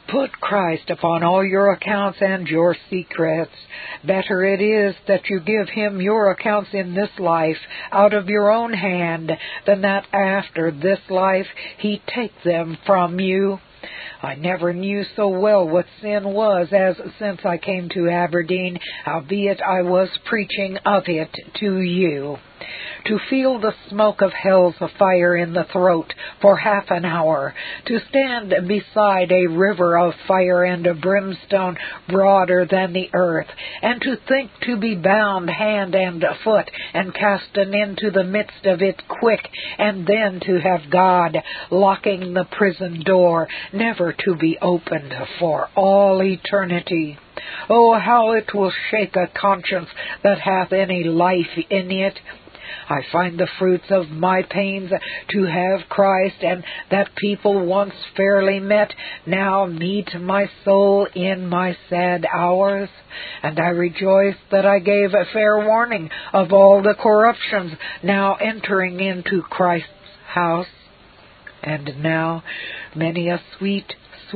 Put Christ upon all your accounts and your secrets. Better it is that you give him your accounts in this life out of your own hand than that after this life he take them from you. I never knew so well what sin was as since I came to Aberdeen, howbeit I was preaching of it to you. To feel the smoke of hell's fire in the throat for half an hour, to stand beside a river of fire and a brimstone broader than the earth, and to think to be bound hand and foot and casten into the midst of it quick, and then to have God locking the prison door, never to be opened for all eternity. Oh, how it will shake a conscience that hath any life in it. I find the fruits of my pains to have Christ, and that people once fairly met, now meet my soul in my sad hours. And I rejoice that I gave a fair warning of all the corruptions now entering into Christ's house. And now many a sweet,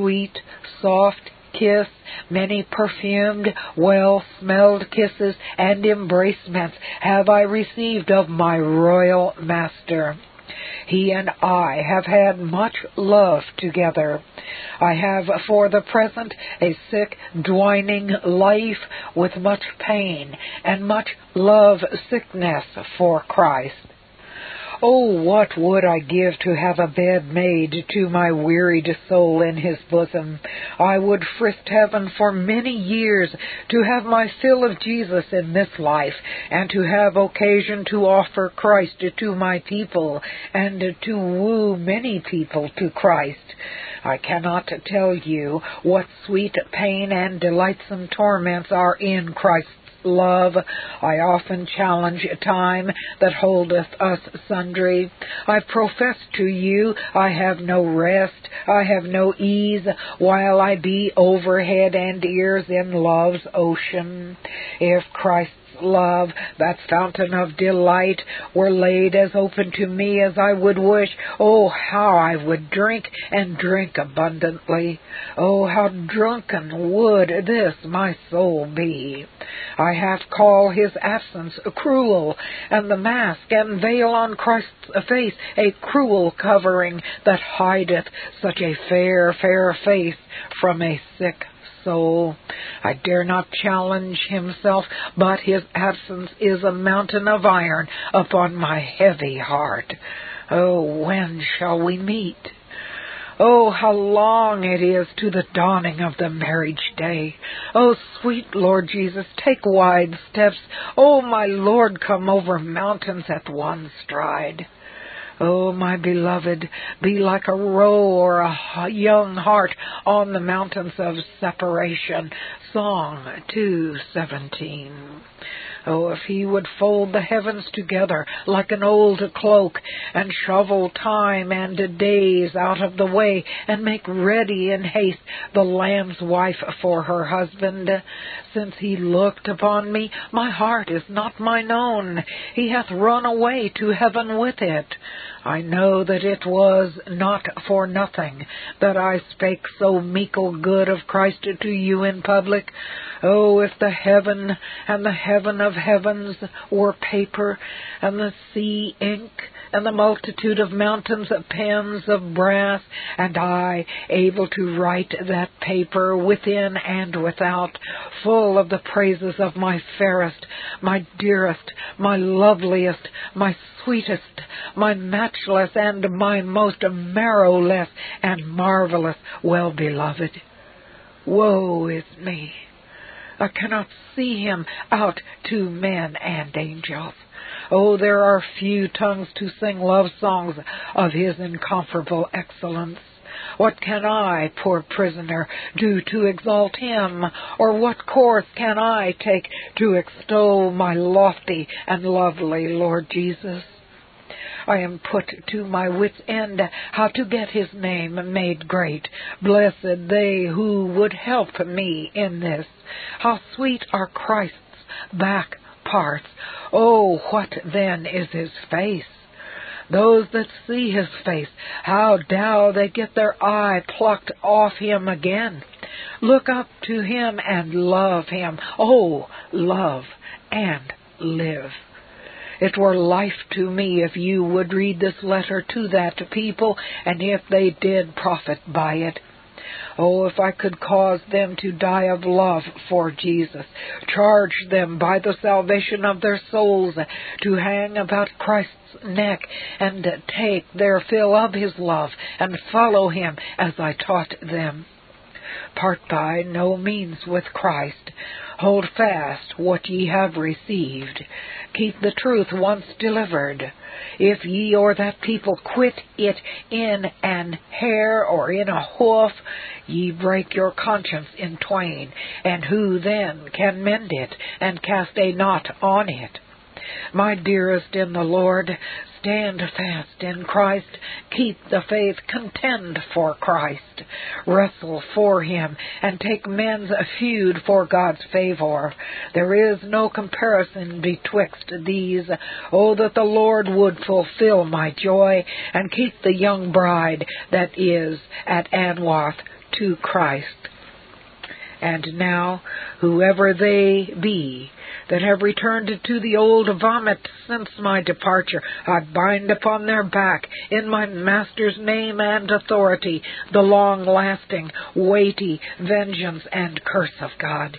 soft kiss, many perfumed, well-smelled kisses and embracements have I received of my royal master. He and I have had much love together. I have for the present a sick, dwining life with much pain and much love-sickness for Christ. Oh, what would I give to have a bed made to my wearied soul in his bosom. I would frisk heaven for many years to have my fill of Jesus in this life, and to have occasion to offer Christ to my people, and to woo many people to Christ. I cannot tell you what sweet pain and delightsome torments are in Christ's love. I often challenge time that holdeth us sundry. I profess to you I have no rest, I have no ease, while I be over head and ears in love's ocean. If Christ's love, that fountain of delight, were laid as open to me as I would wish, oh, how I would drink, and drink abundantly. Oh, how drunken would this my soul be. I have called his absence cruel, and the mask and veil on Christ's face a cruel covering that hideth such a fair, fair face from a sick soul. I dare not challenge himself, but his absence is a mountain of iron upon my heavy heart. Oh, when shall we meet? Oh, how long it is to the dawning of the marriage day. Oh, sweet Lord Jesus, take wide steps. Oh, my Lord, come over mountains at one stride. Oh, my beloved, be like a roe or a young hart on the mountains of separation. Song 2:17. Oh, if he would fold the heavens together like an old cloak, and shovel time and days out of the way, and make ready in haste the lamb's wife for her husband. Since he looked upon me, my heart is not mine own. He hath run away to heaven with it. I know that it was not for nothing that I spake so meekle good of Christ to you in public. Oh, if the heaven and the heaven of heavens were paper, and the sea ink, and the multitude of mountains pens of brass, and I able to write that paper within and without, full of the praises of my fairest, my dearest, my loveliest, my sweetest, my matchless, and my most marrowless and marvelous well-beloved. Woe is me! I cannot see him out to men and angels. Oh, there are few tongues to sing love songs of his incomparable excellence. What can I, poor prisoner, do to exalt him? Or what course can I take to extol my lofty and lovely Lord Jesus? I am put to my wit's end how to get his name made great. Blessed they who would help me in this. How sweet are Christ's back parts. Oh, what then is his face? Those that see his face, how dow they get their eye plucked off him again. Look up to him and love him. Oh, love and live. It were life to me if you would read this letter to that people, and if they did profit by it. Oh, if I could cause them to die of love for Jesus, charge them by the salvation of their souls to hang about Christ's neck and take their fill of his love and follow him as I taught them. Part by no means with Christ. Hold fast what ye have received. Keep the truth once delivered. If ye or that people quit it in an hair or in a hoof, ye break your conscience in twain, and who then can mend it and cast a knot on it? My dearest in the Lord, stand fast in Christ, keep the faith, contend for Christ, wrestle for him, and take men's feud for God's favor. There is no comparison betwixt these. Oh, that the Lord would fulfill my joy, and keep the young bride that is at Anwath to Christ. And now, whoever they be that have returned to the old vomit since my departure, I bind upon their back, in my Master's name and authority, the long-lasting, weighty vengeance and curse of God.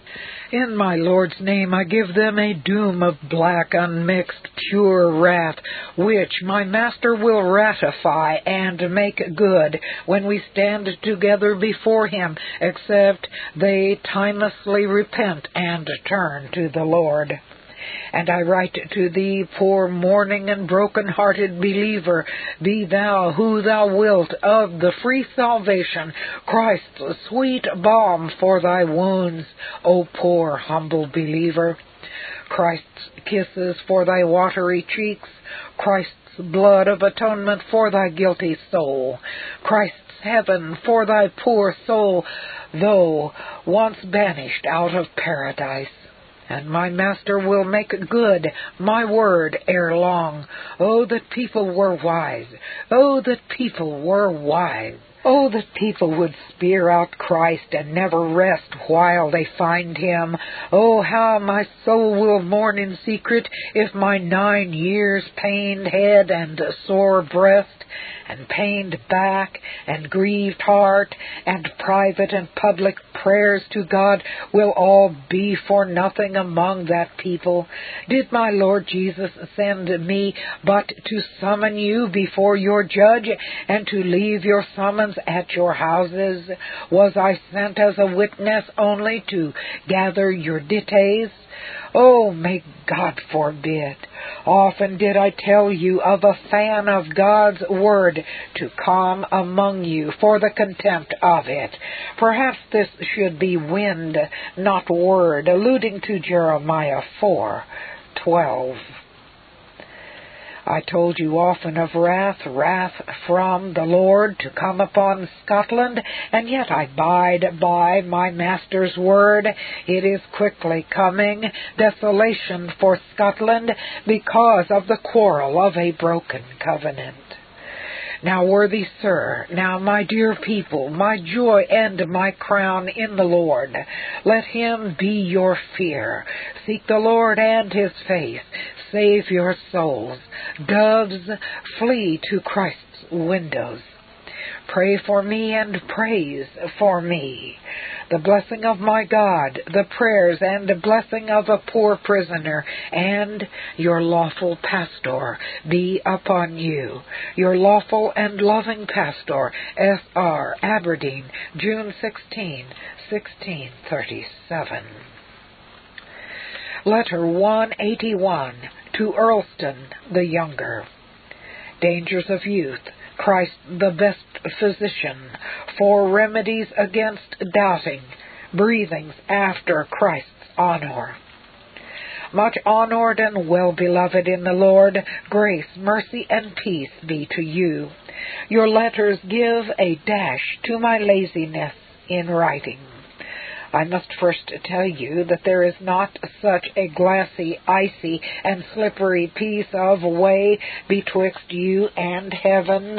In my Lord's name I give them a doom of black, unmixed, pure wrath, which my Master will ratify and make good when we stand together before him, except they timelessly repent and turn to the Lord. And I write to thee, poor mourning and broken-hearted believer, be thou who thou wilt of the free salvation, Christ's sweet balm for thy wounds, O poor humble believer. Christ's kisses for thy watery cheeks, Christ's blood of atonement for thy guilty soul, Christ's heaven for thy poor soul, though once banished out of paradise. And my Master will make good my word ere long. Oh, that people were wise. Oh, that people were wise. Oh, that people would spear out Christ and never rest while they find him. Oh, how my soul will mourn in secret if my 9 years pained head and sore breast, and pained back, and grieved heart, and private and public prayers to God will all be for nothing among that people. Did my Lord Jesus send me but to summon you before your judge, and to leave your summons at your houses? Was I sent as a witness only to gather your dittes? Oh, may God forbid. Often did I tell you of a fan of God's word to come among you for the contempt of it. Perhaps this should be wind, not word, alluding to Jeremiah 4:12. I told you often of wrath from the Lord to come upon Scotland, and yet I bide by my Master's word. It is quickly coming, desolation for Scotland, because of the quarrel of a broken covenant. Now, worthy sir, now, my dear people, my joy and my crown in the Lord, let him be your fear. Seek the Lord and his face. Save your souls. Doves, flee to Christ's windows. Pray for me and praise for me. The blessing of my God, the prayers and the blessing of a poor prisoner and your lawful pastor be upon you. Your lawful and loving pastor, S.R. Aberdeen, June 16, 1637. Letter 181 to Earlston the Younger. Dangers of youth. Christ the best physician, for remedies against doubting, breathings after Christ's honor. Much honored and well-beloved in the Lord, grace, mercy, and peace be to you. Your letters give a dash to my laziness in writing. I must first tell you that there is not such a glassy, icy, and slippery piece of way betwixt you and heaven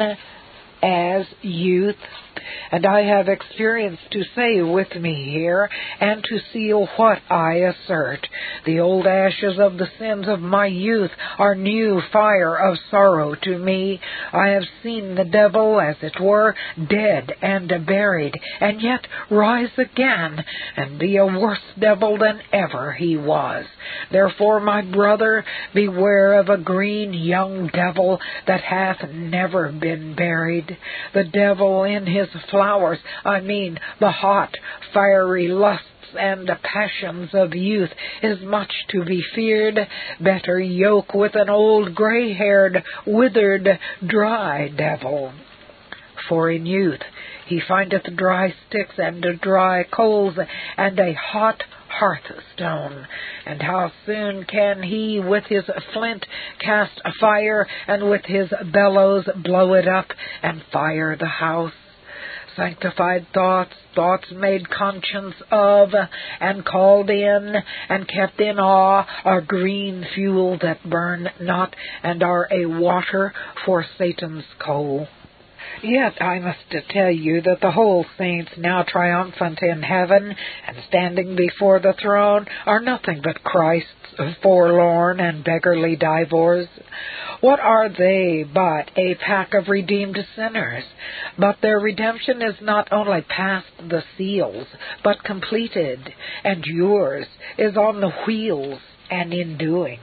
as youth, and I have experience to say with me here, and to seal what I assert. The old ashes of the sins of my youth are new fire of sorrow to me. I have seen the devil, as it were, dead and buried, and yet rise again, and be a worse devil than ever he was. Therefore, my brother, beware of a green young devil that hath never been buried. The devil in his flowers, I mean the hot, fiery lusts and passions of youth, is much to be feared. Better yoke with an old gray-haired, withered, dry devil. For in youth he findeth dry sticks and dry coals and a hot hearthstone. And how soon can he with his flint cast a fire, and with his bellows blow it up, and fire the house? Sanctified thoughts, thoughts made conscience of, and called in, and kept in awe, are green fuel that burn not, and are a water for Satan's coal. Yet I must tell you that the whole saints now triumphant in heaven and standing before the throne are nothing but Christ's forlorn and beggarly divors. What are they but a pack of redeemed sinners? But their redemption is not only past the seals, but completed, and yours is on the wheels and in doing.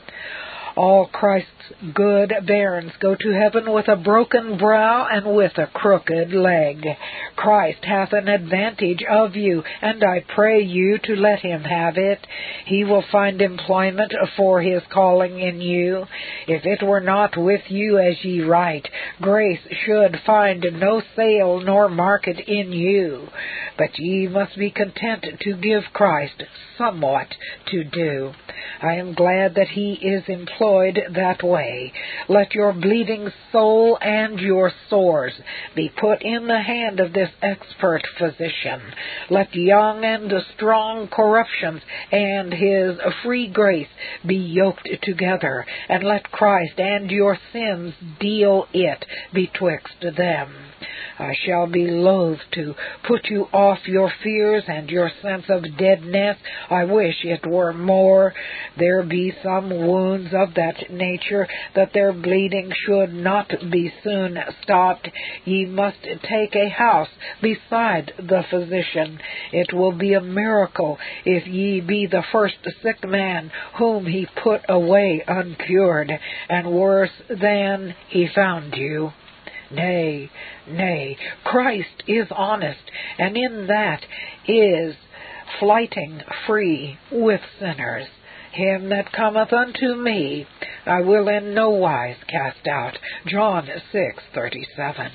All Christ's good bairns go to heaven with a broken brow and with a crooked leg. Christ hath an advantage of you, and I pray you to let him have it. He will find employment for his calling in you. If it were not with you as ye write, grace should find no sale nor market in you. But ye must be content to give Christ somewhat to do. I am glad that he is employed that way. Let your bleeding soul and your sores be put in the hand of this expert physician. Let young and strong corruptions and his free grace be yoked together, and let Christ and your sins deal it betwixt them. I shall be loath to put you off your fears and your sense of deadness. I wish it were more. There be some wounds of that nature that their bleeding should not be soon stopped. Ye must take a house beside the physician. It will be a miracle if ye be the first sick man whom he put away uncured, and worse than he found you. Nay, nay, Christ is honest, and in that is flighting free with sinners. Him that cometh unto me I will in no wise cast out. John 6:37.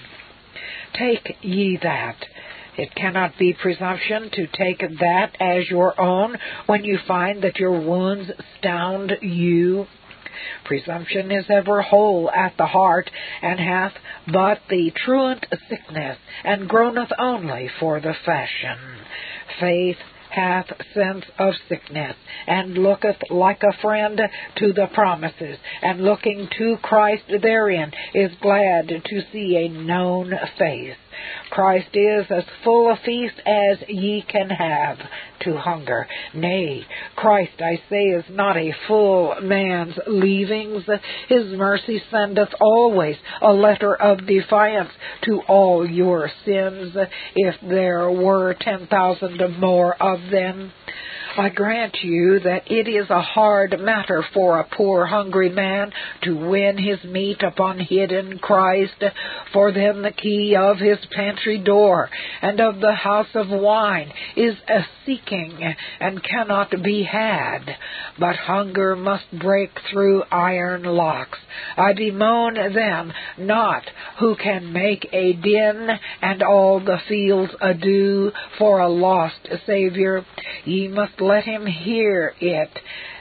Take ye that. It cannot be presumption to take that as your own when you find that your wounds stound you. Presumption is ever whole at the heart, and hath but the truant sickness, and groaneth only for the fashion. Faith hath sense of sickness, and looketh like a friend to the promises, and looking to Christ therein is glad to see a known face. Christ is as full a feast as ye can have to hunger. Nay, Christ, I say, is not a full man's leavings. His mercy sendeth always a letter of defiance to all your sins, if there were 10,000 more of them. I grant you that it is a hard matter for a poor hungry man to win his meat upon hidden Christ. For then the key of his pantry door and of the house of wine is a seeking and cannot be had. But hunger must break through iron locks. I bemoan them not who can make a din and all the fields ado for a lost Savior. Ye must let him hear it,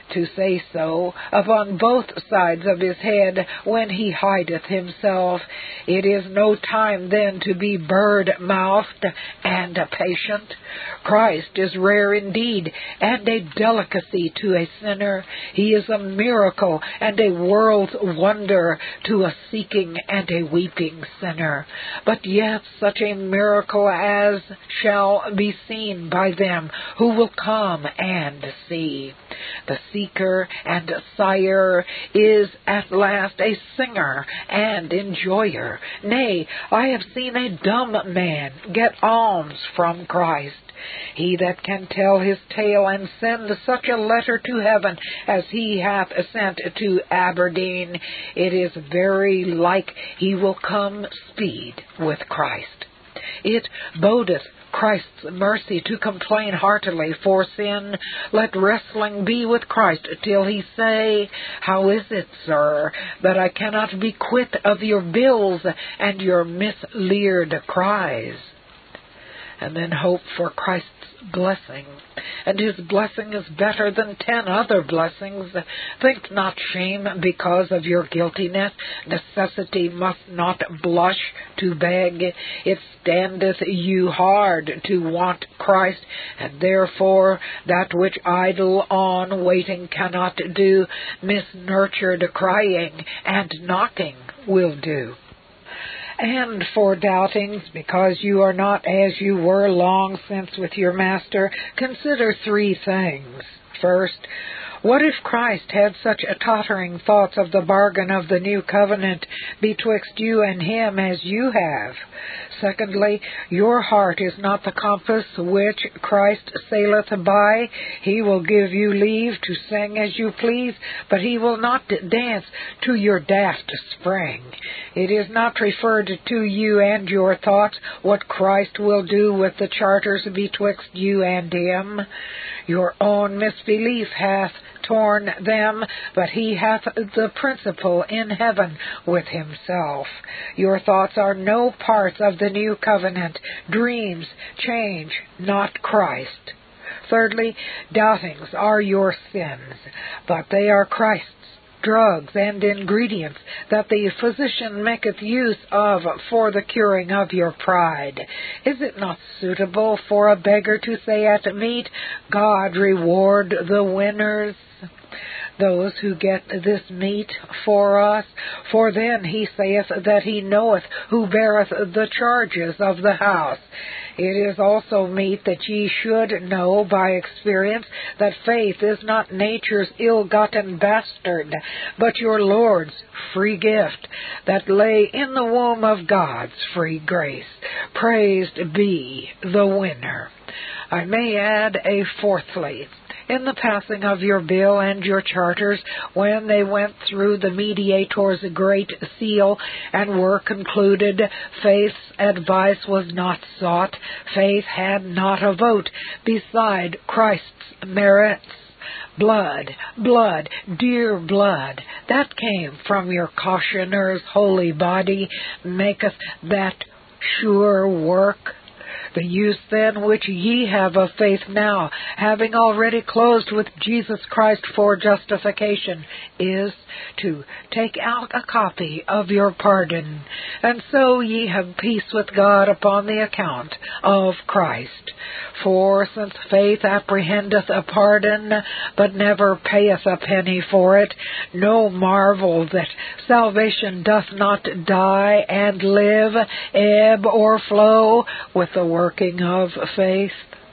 to say so, upon both sides of his head, when he hideth himself. It is no time then to be bird-mouthed and patient. Christ is rare indeed, and a delicacy to a sinner. He is a miracle and a world's wonder to a seeking and a weeping sinner, but yet such a miracle as shall be seen by them who will come and see. The seeker and sire is at last a singer and enjoyer. Nay, I have seen a dumb man get alms from Christ. He that can tell his tale and send such a letter to heaven as he hath sent to Aberdeen, it is very like he will come speed with Christ. It bodeth Christ's mercy to complain heartily for sin. Let wrestling be with Christ till he say, How is it, sir, that I cannot be quit of your bills and your misleered cries? And then hope for Christ's blessing, and his blessing is better than 10 other blessings. Think not shame because of your guiltiness. Necessity must not blush to beg. It standeth you hard to want Christ, and therefore that which idle on waiting cannot do, misnurtured crying and knocking will do. And for doubtings, because you are not as you were long since with your Master, consider 3 things. First, what if Christ had such a tottering thoughts of the bargain of the new covenant betwixt you and him as you have? Secondly, your heart is not the compass which Christ saileth by. He will give you leave to sing as you please, but he will not dance to your daft spring. It is not referred to you and your thoughts what Christ will do with the charters betwixt you and him. Your own misbelief hath torn them, but he hath the principal in heaven with himself. Your thoughts are no parts of the new covenant. Dreams change, not Christ. Thirdly, doubtings are your sins, but they are Christ's drugs and ingredients that the physician maketh use of for the curing of your pride. Is it not suitable for a beggar to say at meat, God reward the winners? Those who get this meat for us, for then he saith that he knoweth who beareth the charges of the house. It is also meet that ye should know by experience that faith is not nature's ill-gotten bastard, but your Lord's free gift, that lay in the womb of God's free grace. Praised be the winner. I may add a fourthly. In the passing of your bill and your charters, when they went through the mediator's great seal and were concluded, faith's advice was not sought. Faith had not a vote beside Christ's merits. Blood, dear blood, that came from your cautioner's holy body, maketh that sure work. The use then which ye have of faith now, having already closed with Jesus Christ for justification, is to take out a copy of your pardon, and so ye have peace with God upon the account of Christ. For since faith apprehendeth a pardon, but never payeth a penny for it, no marvel that salvation doth not die and live, ebb or flow with the working of faith.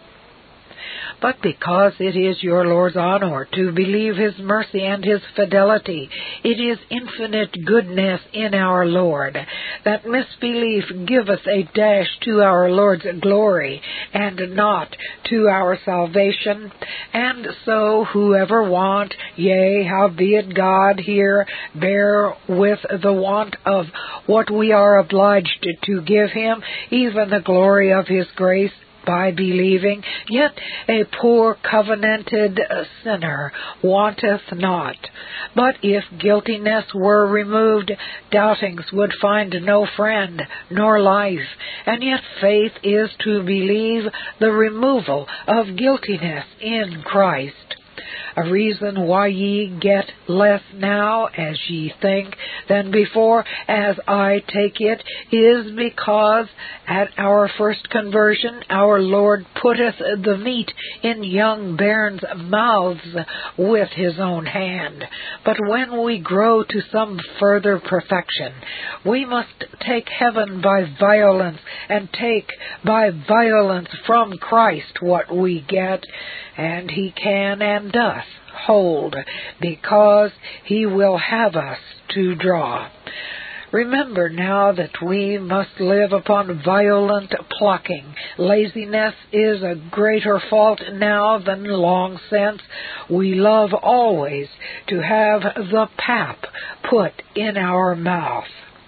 But because it is your Lord's honor to believe his mercy and his fidelity, it is infinite goodness in our Lord, that misbelief giveth a dash to our Lord's glory, and not to our salvation. And so whoever want, yea, howbeit God here bear with the want of what we are obliged to give him, even the glory of his grace, by believing, yet a poor covenanted sinner wanteth not. But if guiltiness were removed, doubtings would find no friend nor life, and yet faith is to believe the removal of guiltiness in Christ. A reason why ye get less now, as ye think, than before, as I take it, is because at our first conversion our Lord putteth the meat in young bairns' mouths with his own hand. But when we grow to some further perfection, we must take heaven by violence, and take by violence from Christ what we get, and he can and doth hold, because he will have us to draw. Remember now that we must live upon violent plucking. Laziness is a greater fault now than long since. We love always to have the pap put in our mouth.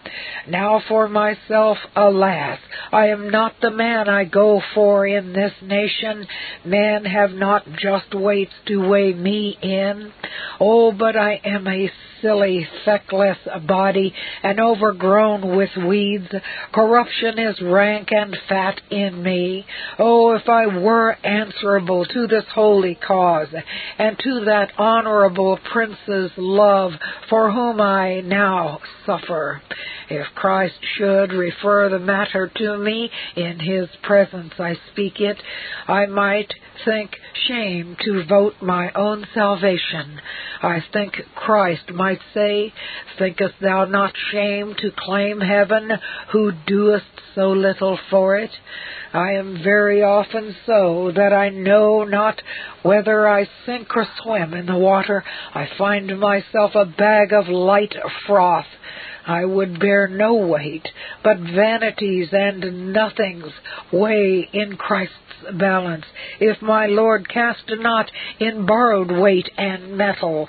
Now for myself, alas, I am not the man I go for in this nation. Men have not just weights to weigh me in. Oh, but I am a silly, feckless body, and overgrown with weeds. Corruption is rank and fat in me. Oh, if I were answerable to this holy cause, and to that honorable Prince's love for whom I now suffer. If Christ should refer the matter to me, in his presence I speak it, I might think shame to vote my own salvation. I think Christ might say, thinkest thou not shame to claim heaven, who doest so little for it? I am very often so that I know not whether I sink or swim in the water. I find myself a bag of light froth. I would bear no weight, but vanities and nothings weigh in Christ's balance, if my Lord cast not in borrowed weight and metal,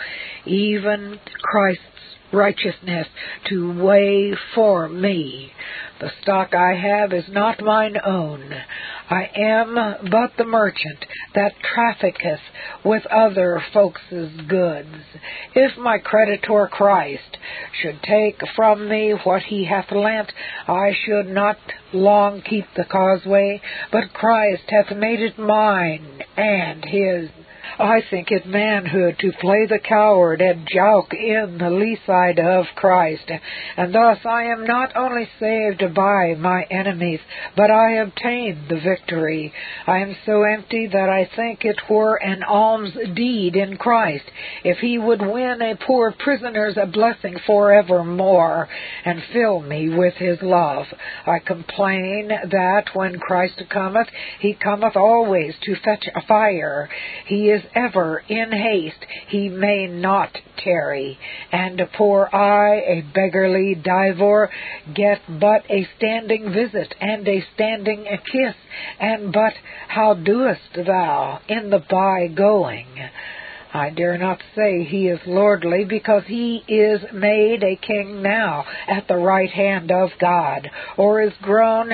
even Christ's righteousness to weigh for me. The stock I have is not mine own. I am but the merchant that trafficketh with other folks' goods. If my creditor Christ should take from me what he hath lent, I should not long keep the causeway, but Christ hath made it mine and his. I think it manhood to play the coward and joke in the lee side of Christ, and thus I am not only saved by my enemies, but I obtain the victory. I am so empty that I think it were an alms deed in Christ, if he would win a poor prisoner's blessing forevermore, and fill me with his love. I complain that when Christ cometh, he cometh always to fetch a fire. He is ever in haste, he may not tarry. And poor I, a beggarly divor, get but a standing visit and a standing kiss, and but how doest thou in the by-going? I dare not say he is lordly, because he is made a king now at the right hand of God, or is grown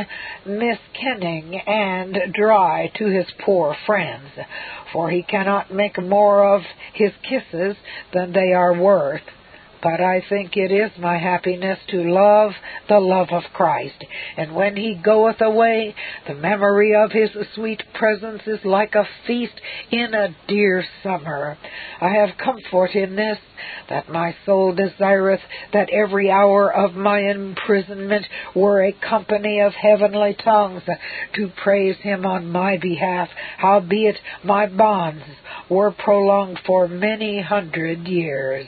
miskenning and dry to his poor friends, for he cannot make more of his kisses than they are worth. But I think it is my happiness to love the love of Christ, and when he goeth away, the memory of his sweet presence is like a feast in a dear summer. I have comfort in this, that my soul desireth that every hour of my imprisonment were a company of heavenly tongues to praise him on my behalf, howbeit my bonds were prolonged for many 100 years.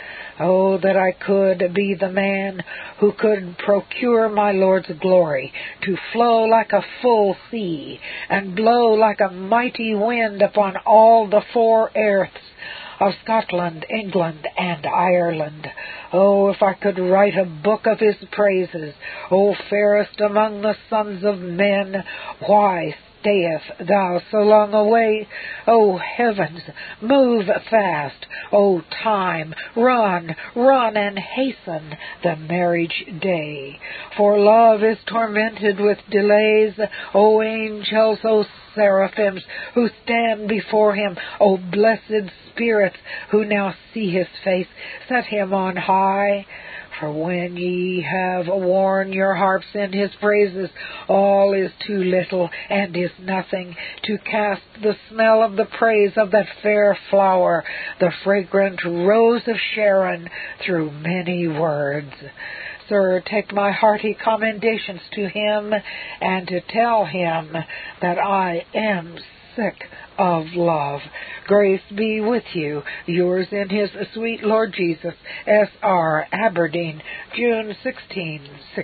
Oh, that I could be the man who could procure my Lord's glory to flow like a full sea, and blow like a mighty wind upon all the 4 earths of Scotland, England, and Ireland. Oh, if I could write a book of his praises, O fairest among the sons of men, why stayest thou so long away? O heavens, move fast. O time, run, run, and hasten the marriage day. For love is tormented with delays. O angels, O seraphims, who stand before him, O blessed spirits, who now see his face, set him on high. For when ye have worn your harps in his praises, all is too little and is nothing to cast the smell of the praise of that fair flower, the fragrant rose of Sharon, through many words. Sir, take my hearty commendations to him, and to tell him that I am sick of love. Grace be with you. Yours in his sweet Lord Jesus, S.R. Aberdeen, June 16,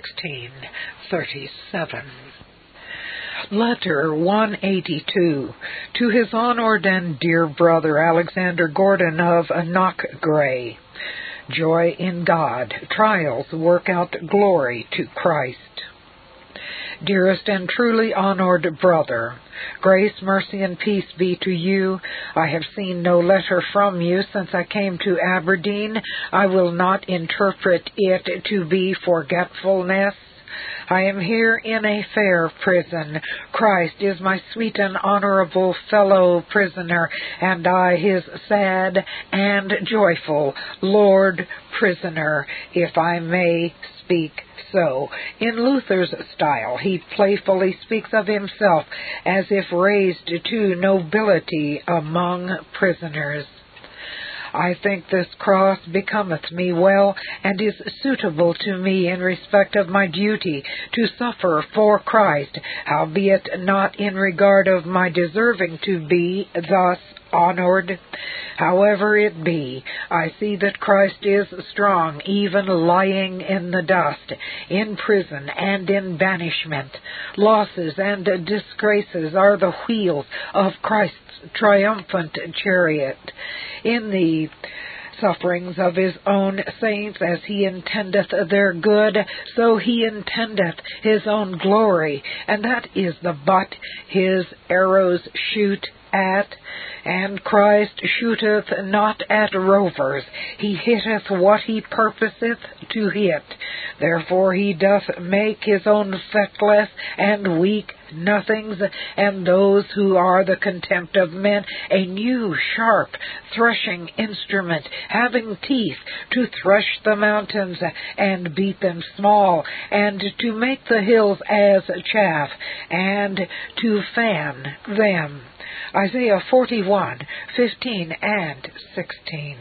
1637. Letter 182 to his honored and dear brother Alexander Gordon of Knockgray. Joy in God. Trials work out glory to Christ. Dearest and truly honored brother, grace, mercy, and peace be to you. I have seen no letter from you since I came to Aberdeen. I will not interpret it to be forgetfulness. I am here in a fair prison. Christ is my sweet and honorable fellow prisoner, and I his sad and joyful Lord prisoner, if I may speak so. In Luther's style, he playfully speaks of himself as if raised to nobility among prisoners. I think this cross becometh me well, and is suitable to me in respect of my duty to suffer for Christ, howbeit not in regard of my deserving to be thus honored. However it be, I see that Christ is strong, even lying in the dust, in prison and in banishment. Losses and disgraces are the wheels of Christ's triumphant chariot. In the sufferings of his own saints, as he intendeth their good, so he intendeth his own glory, and that is the butt his arrows shoot at. And Christ shooteth not at rovers, he hitteth what he purposeth to hit. Therefore he doth make his own feckless and weak nothings, and those who are the contempt of men, a new sharp threshing instrument, having teeth to thresh the mountains and beat them small, and to make the hills as chaff, and to fan them. Isaiah 41:15 and 16.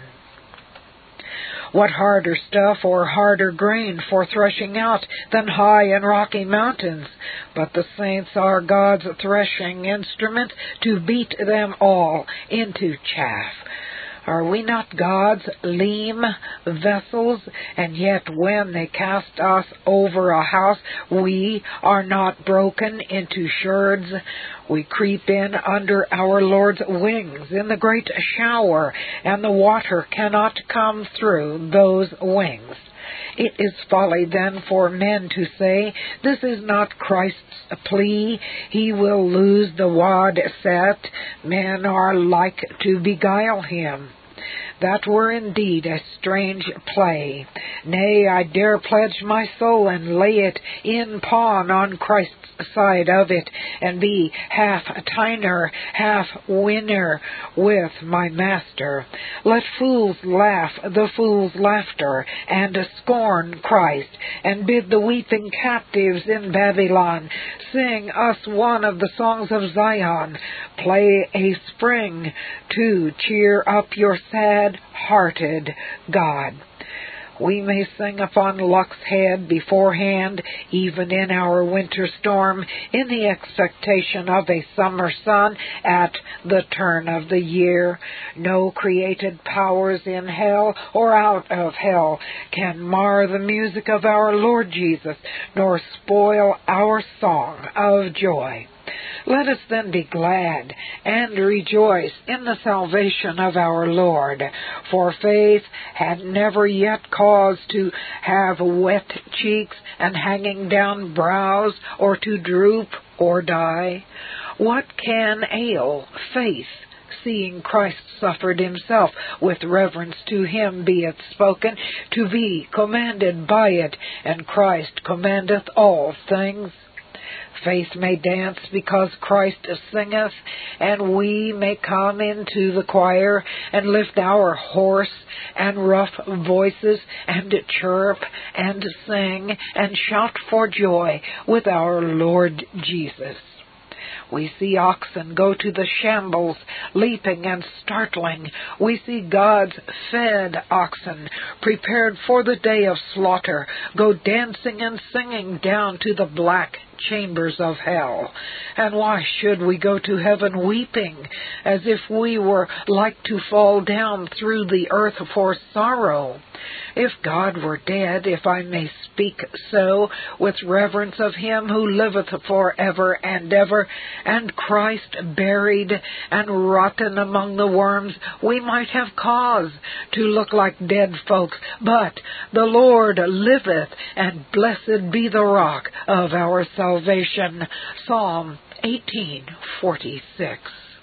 What harder stuff or harder grain for threshing out than high and rocky mountains? But the saints are God's threshing instrument to beat them all into chaff. Are we not God's lean vessels? And yet when they cast us over a house, we are not broken into sherds. We creep in under our Lord's wings in the great shower, and the water cannot come through those wings. It is folly then for men to say, this is not Christ's plea, he will lose the wad set. Men are like to beguile him. That were indeed a strange play. Nay, I dare pledge my soul and lay it in pawn on Christ's side of it, and be half tiner, half winner with my master. Let fools laugh the fool's laughter, and scorn Christ, and bid the weeping captives in Babylon sing us one of the songs of Zion. Play a spring to cheer up your sad-hearted God. We may sing upon luck's head beforehand, even in our winter storm, in the expectation of a summer sun at the turn of the year. No created powers in hell or out of hell can mar the music of our Lord Jesus, nor spoil our song of joy. Let us then be glad and rejoice in the salvation of our Lord, for faith had never yet cause to have wet cheeks and hanging down brows, or to droop or die. What can ail faith, seeing Christ suffered himself? With reverence to him be it spoken, to be commanded by it, and Christ commandeth all things. Faith may dance because Christ singeth, and we may come into the choir and lift our hoarse and rough voices and chirp and sing and shout for joy with our Lord Jesus. We see oxen go to the shambles, leaping and startling. We see God's fed oxen, prepared for the day of slaughter, go dancing and singing down to the black chambers of hell. And why should we go to heaven weeping, as if we were like to fall down through the earth for sorrow? If God were dead, if I may speak so, with reverence of him who liveth forever and ever, and Christ buried and rotten among the worms, we might have cause to look like dead folks. But the Lord liveth, and blessed be the rock of our salvation. Psalm 18:46.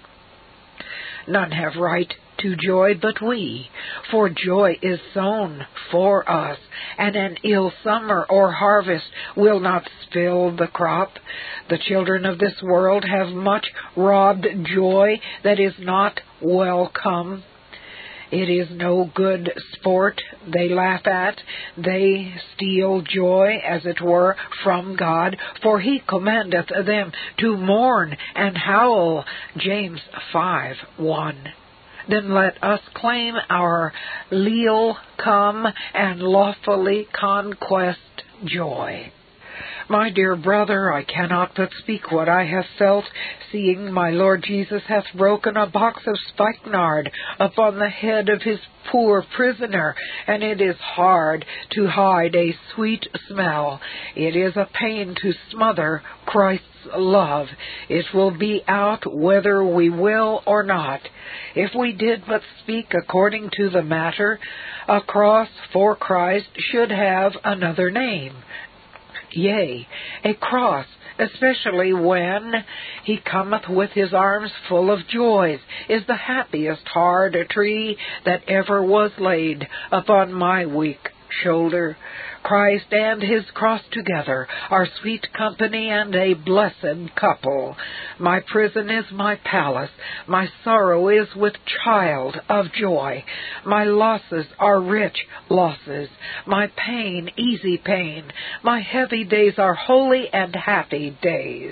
None have right to joy but we, for joy is sown for us, and an ill summer or harvest will not spill the crop. The children of this world have much robbed joy that is not welcome. It is no good sport they laugh at. They steal joy, as it were, from God, for he commandeth them to mourn and howl. James 5:1. Then let us claim our leal come and lawfully conquest joy. My dear brother, I cannot but speak what I have felt, seeing my Lord Jesus hath broken a box of spikenard upon the head of his poor prisoner, and it is hard to hide a sweet smell. It is a pain to smother Christ's love. It will be out whether we will or not. If we did but speak according to the matter, a cross for Christ should have another name. Yea, a cross, especially when he cometh with his arms full of joys, is the happiest hard tree that ever was laid upon my weak shoulder. Christ and his cross together are sweet company and a blessed couple. My prison is my palace. My sorrow is with child of joy. My losses are rich losses. My pain, easy pain. My heavy days are holy and happy days.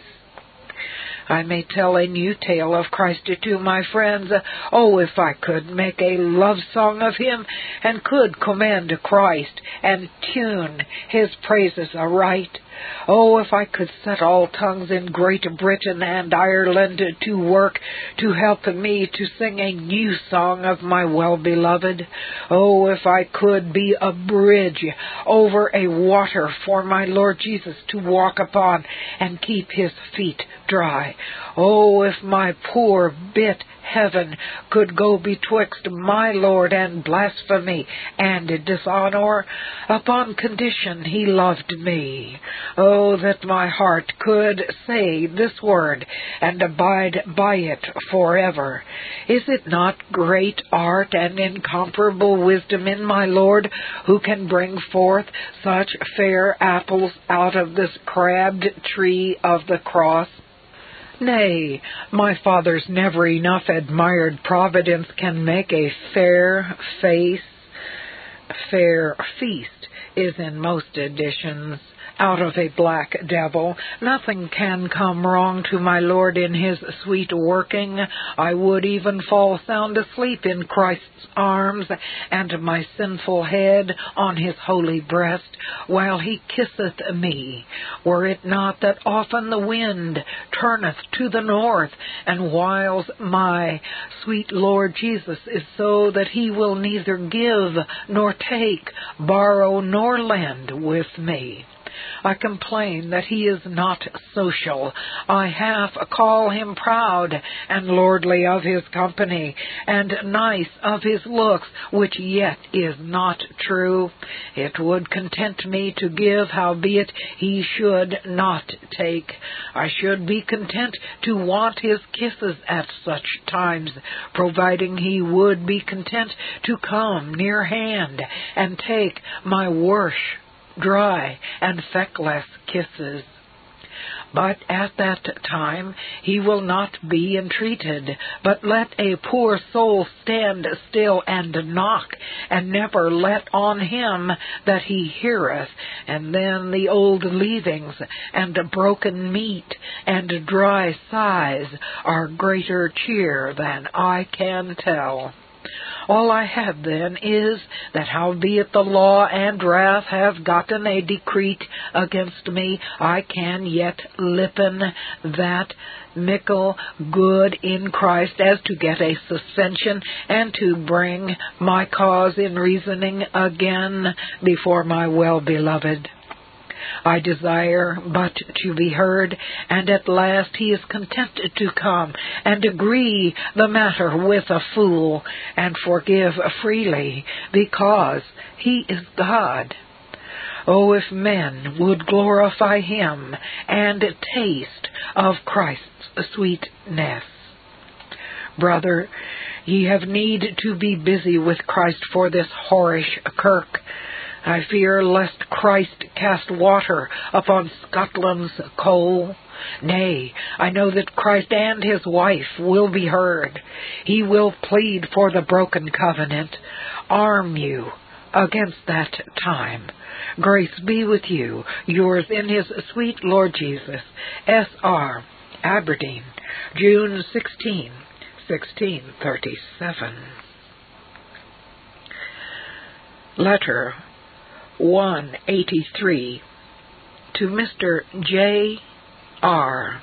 I may tell a new tale of Christ to my friends. Oh, if I could make a love song of him, and could command Christ, and tune his praises aright. Oh, if I could set all tongues in Great Britain and Ireland to work, to help me to sing a new song of my well-beloved. Oh, if I could be a bridge over a water for my Lord Jesus to walk upon and keep his feet dry. Oh, if my poor bit heaven could go betwixt my Lord and blasphemy and dishonor, upon condition he loved me. Oh, that my heart could say this word and abide by it forever. Is it not great art and incomparable wisdom in my Lord, who can bring forth such fair apples out of this crabbed tree of the cross? Nay, my Father's never enough admired providence can make a fair feast is in most editions. Out of a black devil, nothing can come wrong to my Lord in his sweet working. I would even fall sound asleep in Christ's arms, and my sinful head on his holy breast, while he kisseth me, were it not that often the wind turneth to the north, and whiles my sweet Lord Jesus is so that he will neither give nor take, borrow nor lend with me. I complain that he is not social. I half call him proud and lordly of his company, and nice of his looks, which yet is not true. It would content me to give, howbeit he should not take. I should be content to want his kisses at such times, providing he would be content to come near hand and take my worse, dry and feckless kisses. But at that time he will not be entreated, but let a poor soul stand still and knock, and never let on him that he heareth, and then the old leavings, and broken meat, and dry sighs are greater cheer than I can tell. All I have then is, that howbeit the law and wrath have gotten a decree against me, I can yet lippen that mickle good in Christ as to get a suspension, and to bring my cause in reasoning again before my well-beloved. I desire but to be heard, and at last he is content to come and agree the matter with a fool, and forgive freely, because he is God. Oh, if men would glorify him, and taste of Christ's sweetness. Brother, ye have need to be busy with Christ for this whorish kirk. I fear lest Christ cast water upon Scotland's coal. Nay, I know that Christ and his wife will be heard. He will plead for the broken covenant. Arm you against that time. Grace be with you. Yours in his sweet Lord Jesus. S.R. Aberdeen, June 16, 1637. Letter 183 to Mr. J. R.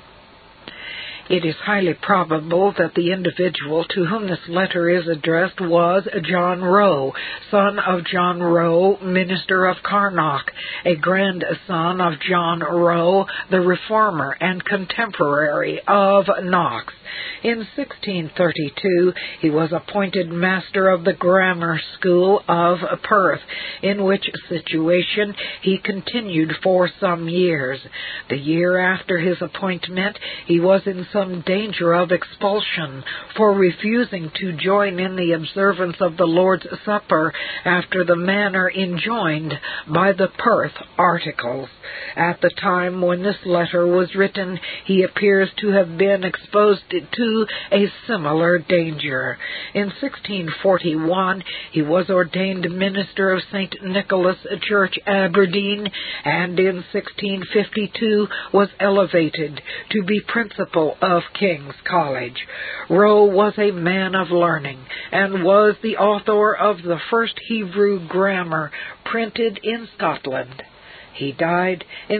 It is highly probable that the individual to whom this letter is addressed was John Rowe, son of John Rowe, minister of Carnock, a grandson of John Rowe, the reformer and contemporary of Knox. In 1632 he was appointed master of the grammar school of Perth, in which situation he continued for some years. The year after his appointment he was in some danger of expulsion for refusing to join in the observance of the Lord's Supper after the manner enjoined by the Perth Articles. At the time when this letter was written, he appears to have been exposed to a similar danger. In 1641 he was ordained minister of St. Nicholas Church, Aberdeen, and in 1652 was elevated to be principal of King's College. Rowe was a man of learning, and was the author of the first Hebrew grammar printed in Scotland. He died in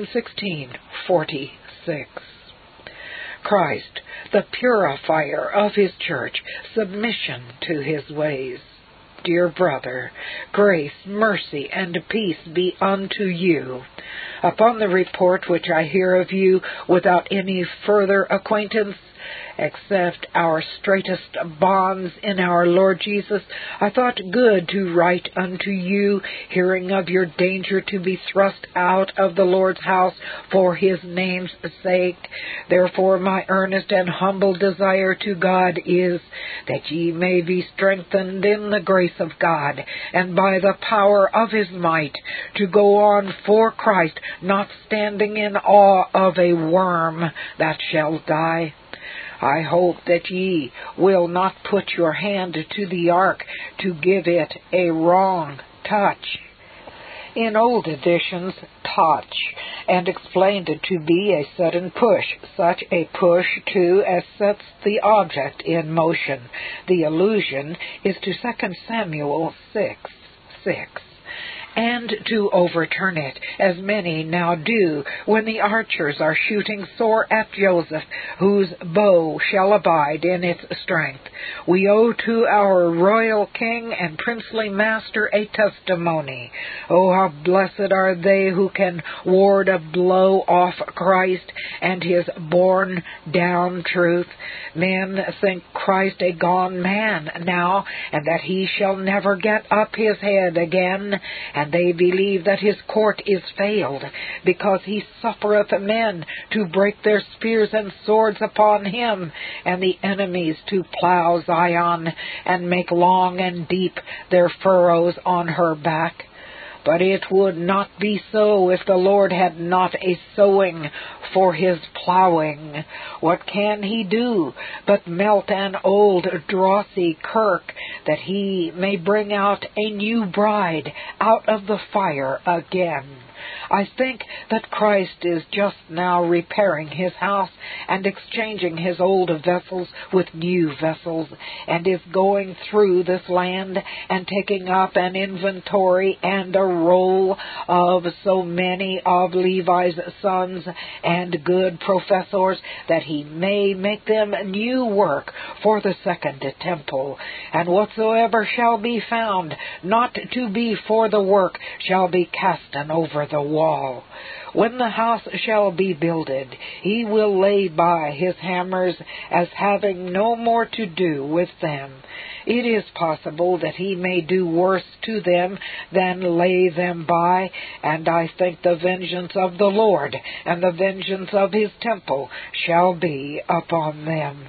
1646. Christ, the purifier of his church, submission to his ways. Dear brother, grace, mercy, and peace be unto you. Upon the report which I hear of you, without any further acquaintance, except our straitest bonds in our Lord Jesus, I thought good to write unto you, hearing of your danger to be thrust out of the Lord's house for his name's sake. Therefore my earnest and humble desire to God is, that ye may be strengthened in the grace of God, and by the power of his might, to go on for Christ, not standing in awe of a worm that shall die. I hope that ye will not put your hand to the ark to give it a wrong touch. In old editions, touch, and explained it to be a sudden push, such a push, too, as sets the object in motion. The allusion is to 2 Samuel 6:6. And to overturn it, as many now do, when the archers are shooting sore at Joseph, whose bow shall abide in its strength. We owe to our royal king and princely master a testimony. Oh, how blessed are they who can ward a blow off Christ and his borne down truth. Men think Christ a gone man now, and that he shall never get up his head again, and they believe that his court is failed, because he suffereth men to break their spears and swords upon him, and the enemies to plow Zion, and make long and deep their furrows on her back. But it would not be so if the Lord had not a sowing for his plowing. What can he do but melt an old drossy kirk, that he may bring out a new bride out of the fire again? I think that Christ is just now repairing his house and exchanging his old vessels with new vessels, and is going through this land and taking up an inventory and a roll of so many of Levi's sons and good professors, that he may make them new work for the second temple. And whatsoever shall be found not to be for the work shall be casten over the wall. When the house shall be builded, he will lay by his hammers, as having no more to do with them. It is possible that he may do worse to them than lay them by, and I think the vengeance of the Lord and the vengeance of his temple shall be upon them.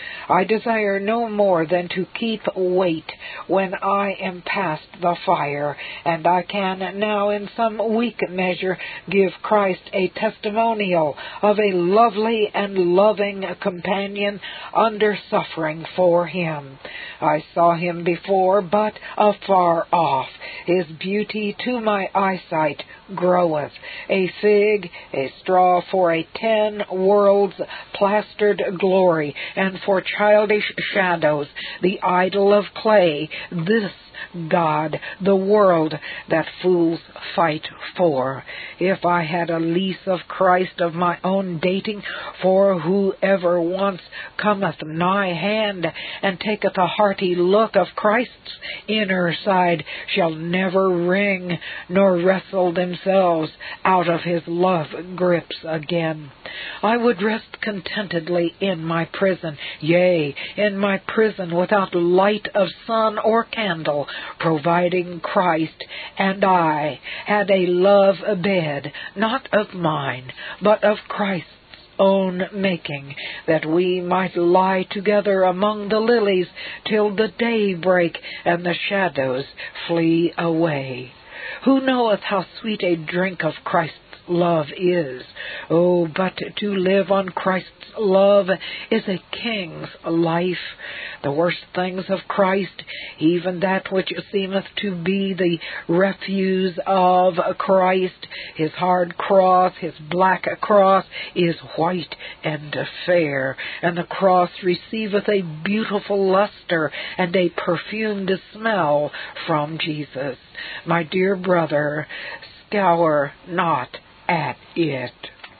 I desire no more than to keep wait when I am past the fire, and I can now in some weak measure give Christ a testimonial of a lovely and loving companion under suffering for him. I saw him before, but afar off. His beauty to my eyesight groweth. A fig, a straw for a 10 worlds plastered glory, and for childish shadows, the idol of clay, this God, the world that fools fight for. If I had a lease of Christ of my own dating, for whoever once cometh nigh hand and taketh a hearty look of Christ's inner side shall never wring nor wrestle themselves out of his love grips again. I would rest contentedly in my prison, yea, in my prison without light of sun or candle, providing Christ and I had a love bed, not of mine, but of Christ's own making, that we might lie together among the lilies till the day break and the shadows flee away. Who knoweth how sweet a drink of Christ's love is? Oh, but to live on Christ's love is a king's life. The worst things of Christ, even that which seemeth to be the refuse of Christ, his hard cross, his black cross, is white and fair, and the cross receiveth a beautiful luster and a perfumed smell from Jesus. My dear brother, scour not at it.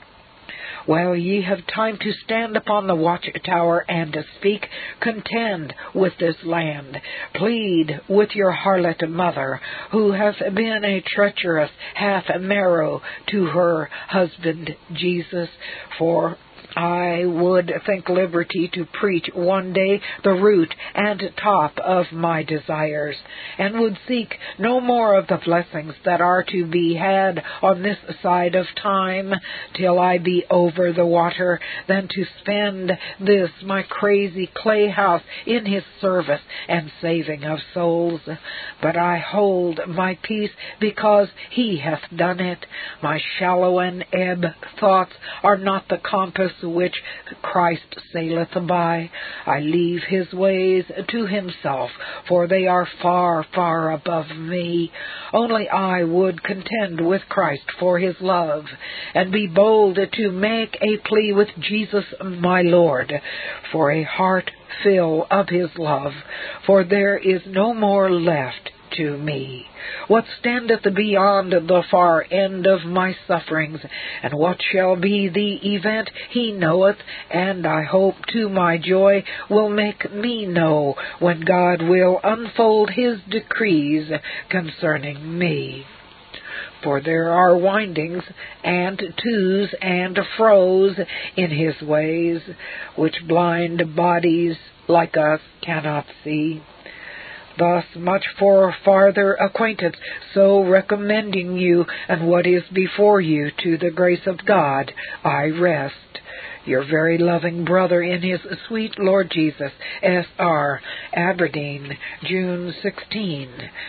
While ye have time to stand upon the watchtower and to speak, contend with this land. Plead with your harlot mother, who hath been a treacherous half-marrow to her husband Jesus, for I would think liberty to preach one day the root and top of my desires, and would seek no more of the blessings that are to be had on this side of time till I be over the water, than to spend this my crazy clay house in his service and saving of souls. But I hold my peace because he hath done it. My shallow and ebb thoughts are not the compass which Christ saileth by. I leave his ways to himself, for they are far, far above me. Only I would contend with Christ for his love, and be bold to make a plea with Jesus my Lord, for a heart fill of his love, for there is no more left to me. What standeth beyond the far end of my sufferings, and what shall be the event, he knoweth, and I hope to my joy will make me know when God will unfold his decrees concerning me. For there are windings and to's and fro's in his ways, which blind bodies like us cannot see. Thus much for farther acquaintance, so recommending you and what is before you to the grace of God, I rest. Your very loving brother in his sweet Lord Jesus, S.R., Aberdeen, June 16,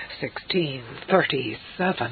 1637.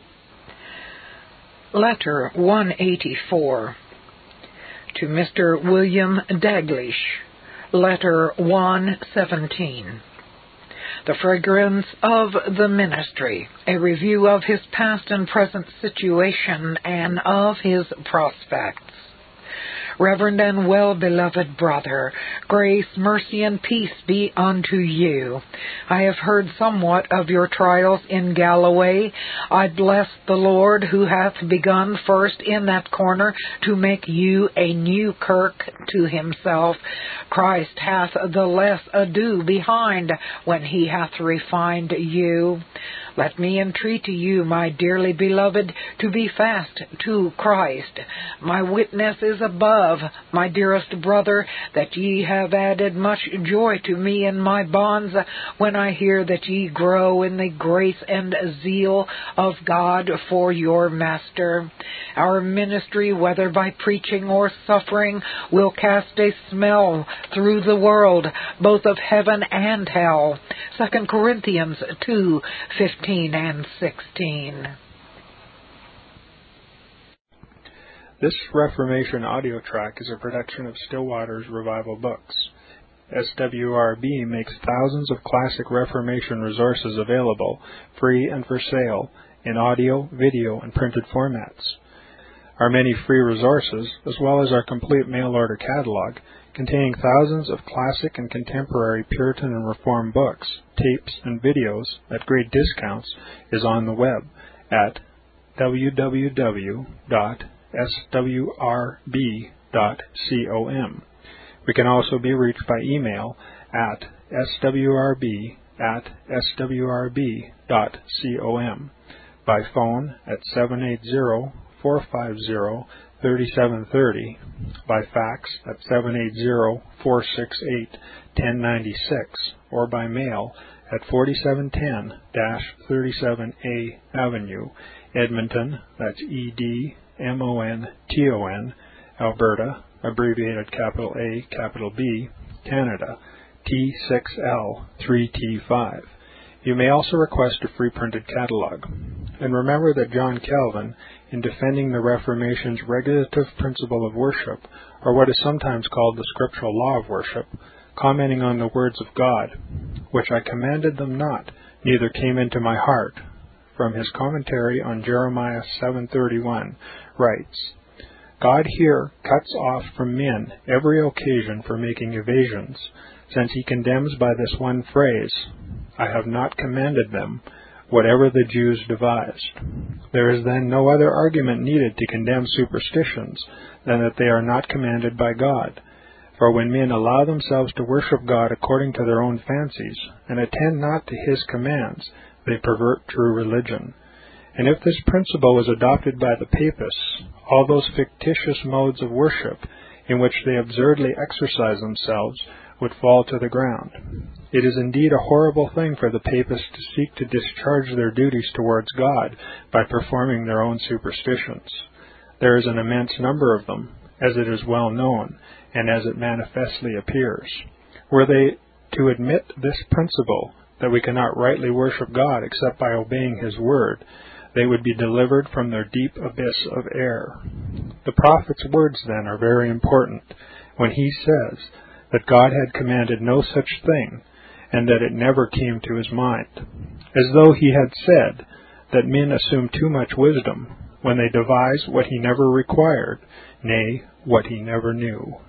Letter 184. To Mr. William Daglish. Letter 117. The Fragrance of the Ministry, a review of his past and present situation and of his prospects. Reverend and well-beloved brother, grace, mercy, and peace be unto you. I have heard somewhat of your trials in Galloway. I bless the Lord who hath begun first in that corner to make you a new kirk to himself. Christ hath the less ado behind when he hath refined you. Let me entreat you, my dearly beloved, to be fast to Christ. My witness is above, my dearest brother, that ye have added much joy to me in my bonds, when I hear that ye grow in the grace and zeal of God for your Master. Our ministry, whether by preaching or suffering, will cast a smell through the world, both of heaven and hell. 2 Corinthians 2:15 and 16. This Reformation audio track is a production of Stillwater's Revival Books. SWRB makes thousands of classic Reformation resources available, free and for sale, in audio, video, and printed formats. Our many free resources, as well as our complete mail-order catalog, containing thousands of classic and contemporary Puritan and Reformed books, tapes, and videos at great discounts, is on the web at www.swrb.com. We can also be reached by email at swrb@swrb.com, by phone at 780-450-3730, by fax at 780-468-1096, or by mail at 4710-37A Avenue, Edmonton, that's Edmonton, Alberta, abbreviated capital A, capital B, Canada, T6L3T5. You may also request a free printed catalog. And remember that John Calvin, in defending the Reformation's regulative principle of worship, or what is sometimes called the scriptural law of worship, commenting on the words of God, which I commanded them not, neither came into my heart, from his commentary on Jeremiah 7:31, writes, God here cuts off from men every occasion for making evasions, since he condemns by this one phrase, I have not commanded them, whatever the Jews devised. There is then no other argument needed to condemn superstitions than that they are not commanded by God. For when men allow themselves to worship God according to their own fancies, and attend not to his commands, they pervert true religion. And if this principle was adopted by the Papists, all those fictitious modes of worship in which they absurdly exercise themselves would fall to the ground. It is indeed a horrible thing for the Papists to seek to discharge their duties towards God by performing their own superstitions. There is an immense number of them, as it is well known, and as it manifestly appears. Were they to admit this principle, that we cannot rightly worship God except by obeying his word, they would be delivered from their deep abyss of error. The prophet's words, then, are very important, when he says that God had commanded no such thing, and that it never came to his mind, as though he had said that men assume too much wisdom when they devise what he never required, nay, what he never knew.